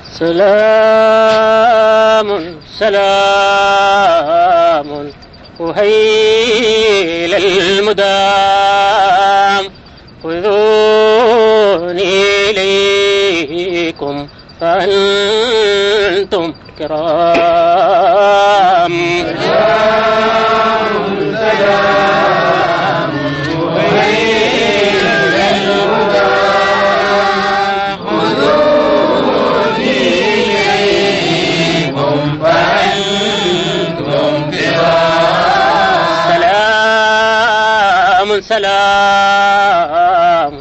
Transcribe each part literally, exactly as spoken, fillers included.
سلام سلام أهيل المدام خذوني إليكم فأنتم كرام. سلام سلام أهيل المدام خذوني إليكم فأنتم كرام. سلام سلام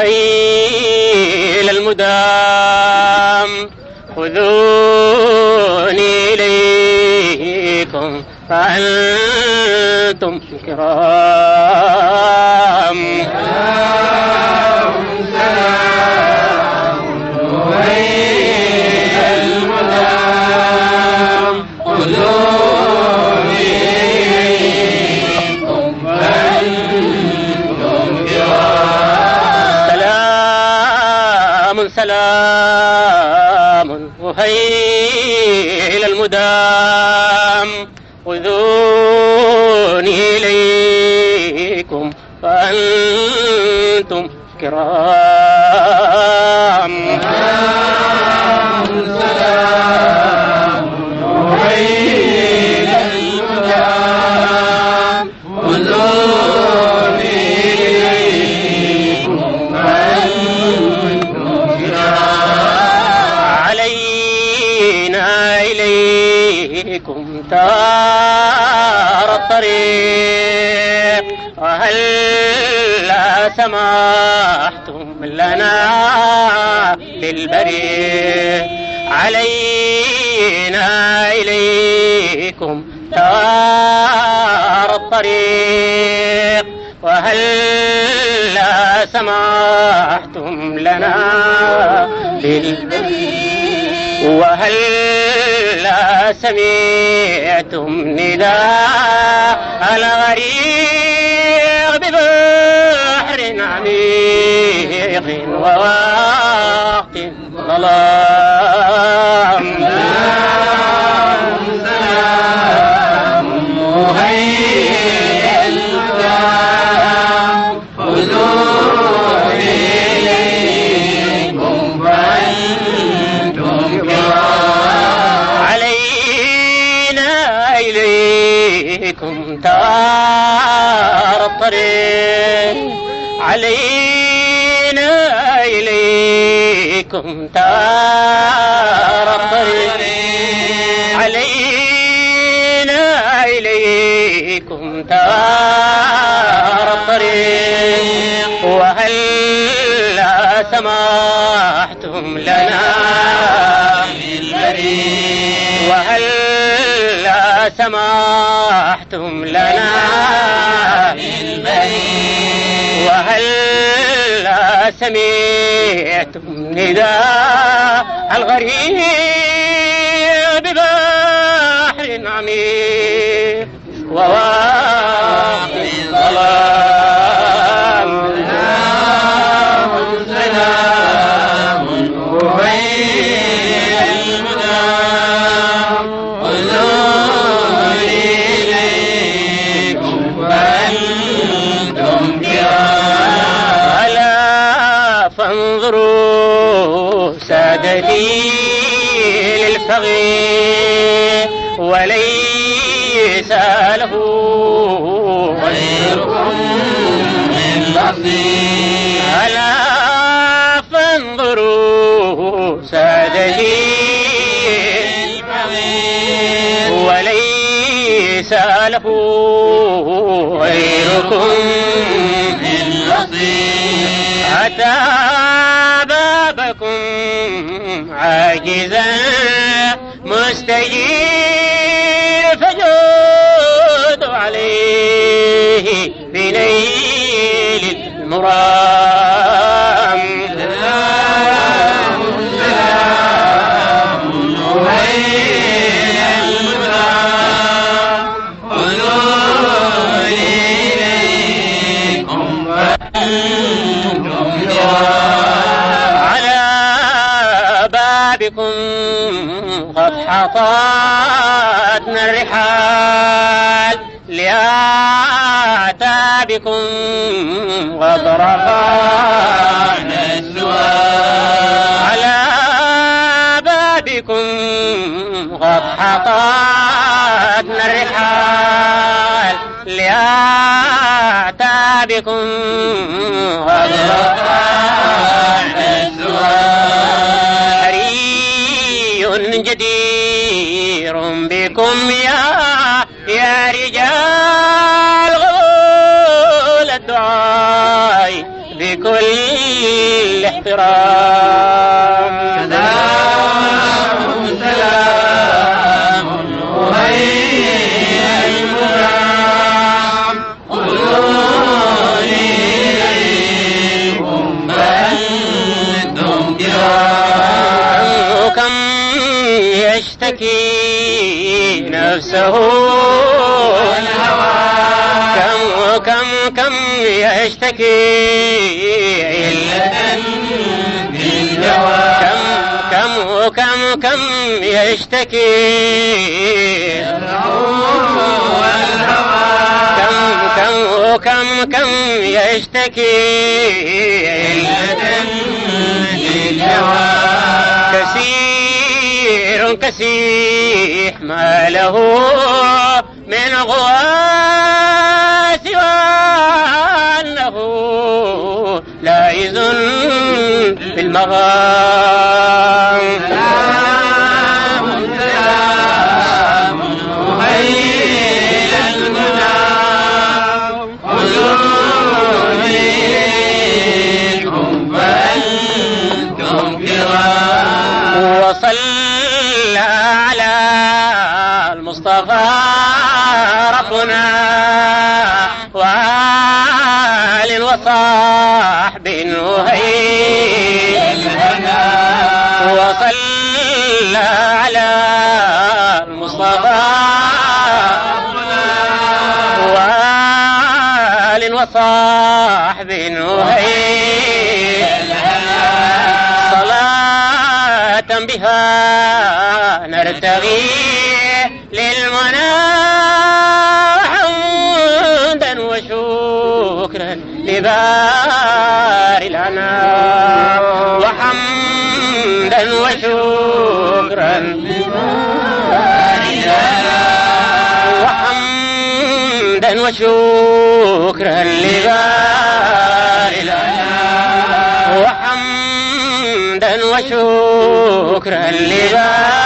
أهيل المدام خذوني إليكم فأنتم كرام. سلام سلام أهيل المدام خذوني إليكم فأنتم كرام. سلام سلام أهيل المدام خذوني إليكم فأنتم كرام. سلام سلام أهيل المدام خذوني إليكم فأنتم كرام. علينا إليكم تار الطريق وهلا سمحتم لنا بالبريق. علينا إليكم تار الطريق وهلا سمحتم لنا بالبريق. وهلا سمعتم نداء الغريق ببحر عميق ووقت ظلام. سلام سلام أهيل المدام خذوني إليكم فأنتم كرام. علينا إليكم تار الطريق علينا إليكم تار الطريق علينا إليكم تار الطريق وهلا سمحتم لنا بالبريق. وهلا سمحتم لنا بالبريق. وهلا سمعتم نداء الغريب ببحر عميق وواقع ظلام. سلام أهيل المدام خذوني إليكم فأنتم كرام. ألا فانظروا سادتي للفقير وليس له غيركم من لحظي. ألا فانظروا سادتي الفقير وليس له غيركم من لحظي. أتى بابكم عاجزا مستجير فجود عليه بنيل المرام. سلام سلام أهيل المدام خذوني إليكم فأنتم كرام. على بكم قد حطتنا الرحال لأتى بكم قد رفعنا السؤال على بابكم قد حطتنا الرحال لأتى بكم قد رفعنا السؤال حري جدير بكم يا يا رجال غول الدعاء بكل احترام سلام سلام وهيا المنام قلوني إليكم فأنتم كرام كم يشتكي نفسه كم كم كم يشتكي علة بالجواب كم كم كم يشتكي كم كم كم كم يشتكي علة بالجواب كثير كثير ما له من غواس وأنه لائز بالمغام سلام سلام وهيا المنام قلوني إليكم فأنتم كرام وصلى على المصطفى ربنا وآل وصحب وهيل وصلى على المصطفى وآل وصحب وهيل صلاة بها نرتغي للمنى حمدا وشكرا لباري الأنام وحمدا وشكرا لباري الأنام وحمدا وشكرا لباري الأنام وحمدا وشكرا لباري